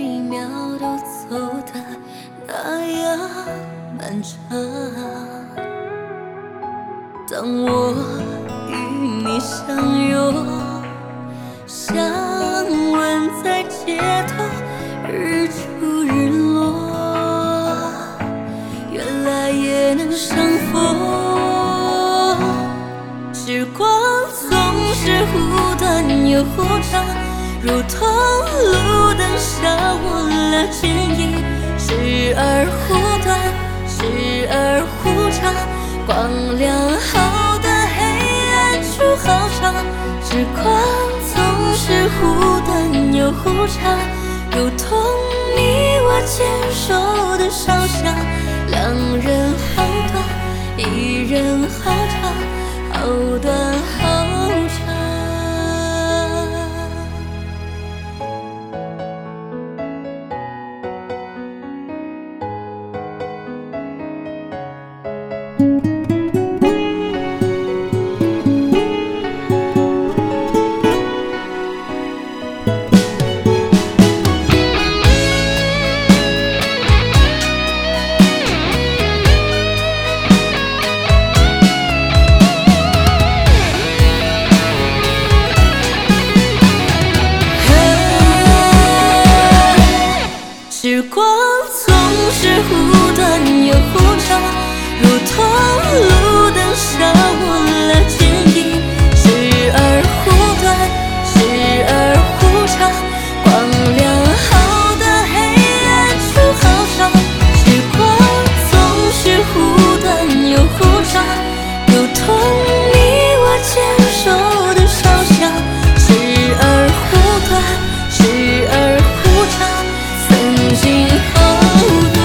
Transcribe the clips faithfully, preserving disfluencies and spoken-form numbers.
秒都走得那样漫长。当我与你相拥，相吻在街头，日出日落，原来也能相逢。时光总是忽短又忽长，如同路灯下我了剪影，时而忽短，时而忽长，光亮好的黑暗处好长。时光总是忽短又忽长，如同你我牵手的烧香，两人好短，一人好长，好短好长。时光总是忽短又忽长，如同路灯下我了剪影，时而忽短，时而忽长，光亮好的黑暗处好长。时光总是忽短又忽长，如同你我牵手的烧香，时而忽短，时而忽长，曾经好短，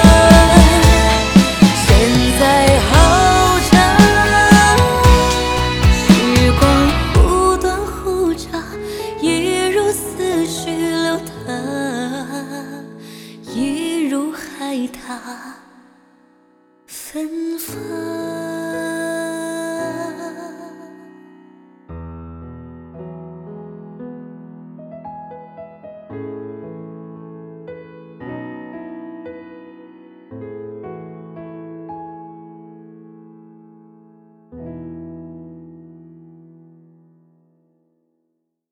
现在好长。时光忽短忽长，一如思绪流淌，一如海棠芬芳。